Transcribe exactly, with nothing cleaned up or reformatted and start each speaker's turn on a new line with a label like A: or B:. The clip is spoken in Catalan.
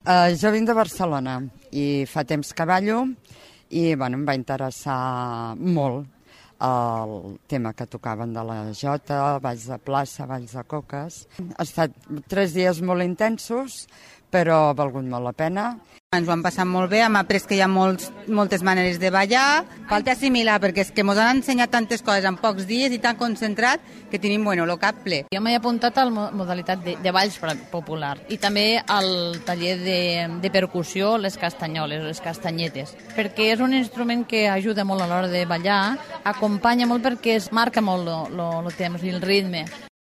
A: Uh, jo vinc de Barcelona i fa temps que ballo i bueno, em va interessar molt el tema que tocaven de la jota, balls de plaça, balls de coques. Ha estat tres dies molt intensos, però ha valgut molt la pena.
B: Ens ho hem passat molt bé, hem après que hi ha molts, moltes maneres de ballar. Falta assimilar, perquè és que ens han ensenyat tantes coses en pocs dies i tan concentrat que tenim, bueno, el cap ple.
C: Jo m'he apuntat a la modalitat de, de balls popular i també al taller de, de percussió, les castanyoles, les castanyetes, perquè és un instrument que ajuda molt a l'hora de ballar, acompanya molt perquè es marca molt el temps i el ritme.